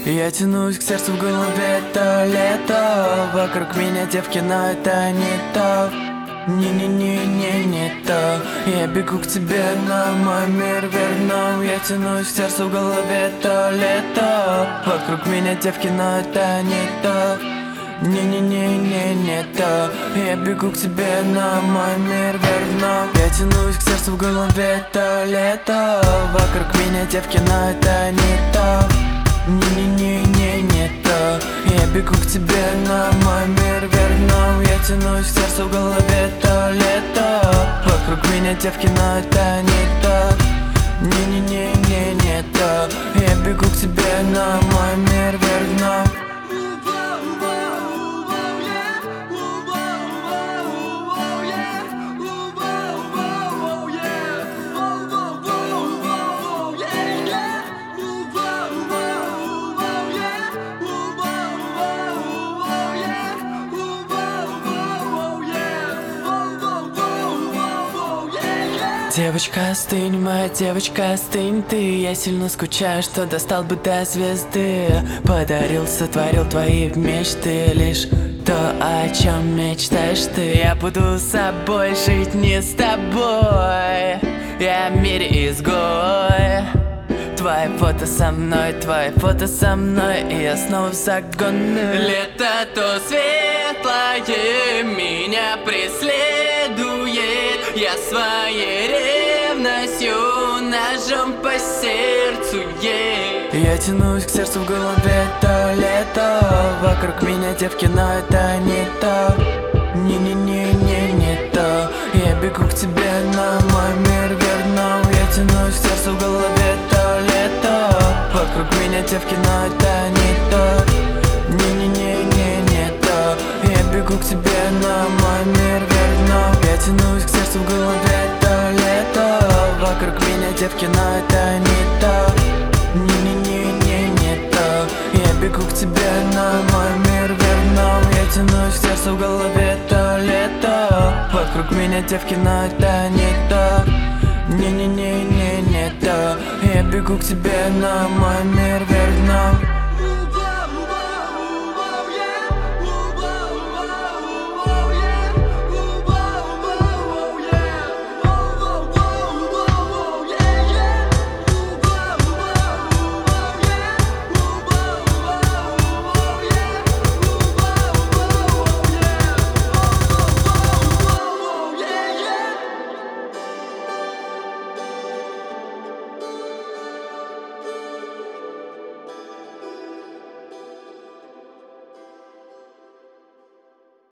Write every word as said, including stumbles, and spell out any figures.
Я тянусь к сердцу, в голове это лето. Вокруг меня девки, но это не то. Не-не-не-не, не то. Я бегу к тебе, на мой мир верну. Я тянусь к сердцу, в голове это лето. Вокруг меня девки, но это не то. Не-не-не-не, не то. Я бегу к тебе, на мой мир верну. Я тянусь к сердцу, в голове это лето. Вокруг меня девки, но это не то. Не-не-не-не, не то. Я бегу к тебе, на мой мир верну. Я тянусь к сердцу, в голове то лето. Вокруг меня девки, но это не то. Не-не-не-не, не то. Я бегу к тебе, на мой мир верну. Девочка, остынь, моя девочка, остынь ты. Я сильно скучаю, что достал бы до звезды. Подарил, сотворил твои мечты. Лишь то, о чем мечтаешь ты. Я буду с собой жить, не с тобой. Я в мире изгой. Твои фото со мной, твои фото со мной. И я снова в загоне. Лето то светлое меня преследует. Я своей ревностью ножом по сердцу ей. Я тянусь к сердцу, в голове то лето. Вокруг меня девки, но это не то. Не-не-не-не, не то. Я бегу к тебе, на мой мир верну. Я тянусь к сердцу, в голове то лето. Вокруг меня девки, но это не то. Не-не-не-не, не то. Я бегу к тебе, на мой мир верну. Я тянусь к сердцу, в голове то лето. Вокруг меня девки, но это не то. Не-не-не-не, не то. Я бегу к тебе, на мой мир верну. Я тянусь к сердцу, в голове то лето. Вокруг меня девки, но это не то. Не-не-не-не, не то. Я бегу к тебе, на мой мир верну.